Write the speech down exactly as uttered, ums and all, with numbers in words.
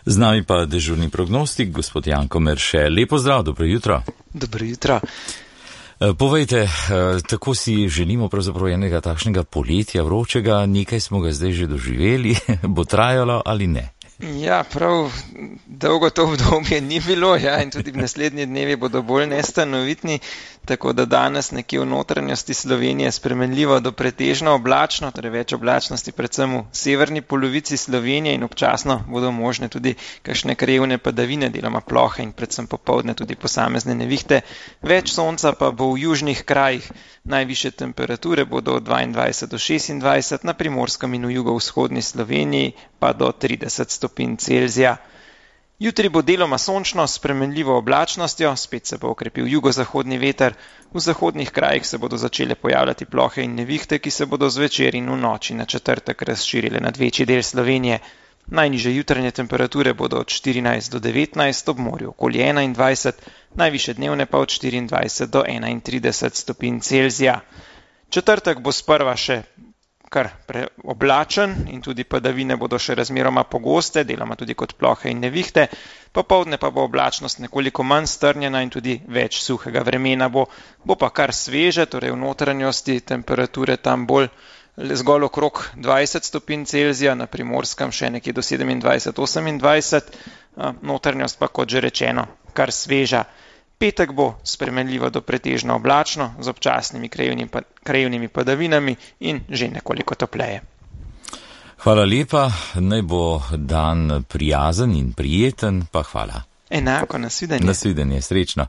Z nami pa dežurni prognostik, gospod Janko Merše. Lepo zdrav, dobro jutro. Dobro jutro. Povejte, tako si želimo pravzaprav enega takšnega poletja vročega, nekaj smo ga zdaj že doživeli, bo trajalo ali ne? Ja, prav dolgo to obdobje ni bilo, ja, in tudi v naslednji dnevi bodo bolj nestanovitni, tako da danes nekje v notranjosti Slovenije spremenljivo do pretežno oblačno, torej več oblačnosti predvsem v severni polovici Slovenije in občasno bodo možne tudi kakšne krajevne padavine, deloma plohe in predvsem popoldne tudi posamezne nevihte. Več sonca pa bo v južnih krajih. Najvišje temperature bodo od dvaindvajset do šestindvajset, na Primorskem in v jugovzhodni Sloveniji pa do trideset stopinj Celzija. Jutri bo deloma sončno s spremenljivo oblačnostjo, spet se bo okrepil jugozahodni veter, v zahodnih krajih se bodo začele pojavljati plohe in nevihte, ki se bodo zvečer in v noči na četrtek razširile nad večji del Slovenije. Najnižje jutranje temperature bodo od štirinajst do devetnajst, ob morju okoli enaindvajset, najvišje dnevne pa od štiriindvajset do enaintrideset stopinj Celzija. Četrtek bo sprva še kar oblačen in tudi padavine bodo še razmeroma pogoste, deloma tudi kot plohe in nevihte, popoldne pa bo oblačnost nekoliko manj strnjena in tudi več suhega vremena bo, bo pa kar sveže, torej v notranjosti temperature tam bolj zgolj okrog dvajset stopinj Celzija, na Primorskem še nekje do sedemindvajset osemindvajset, notranjost pa, kot že rečeno, kar sveža. Petek bo spremenljivo do pretežno oblačno, z občasnimi krajevnimi, krajevnimi padavinami in že nekoliko topleje. Hvala lepa, naj bo dan prijazen in prijeten, pa hvala. Enako, nasvidenje. Nasvidenje, srečno.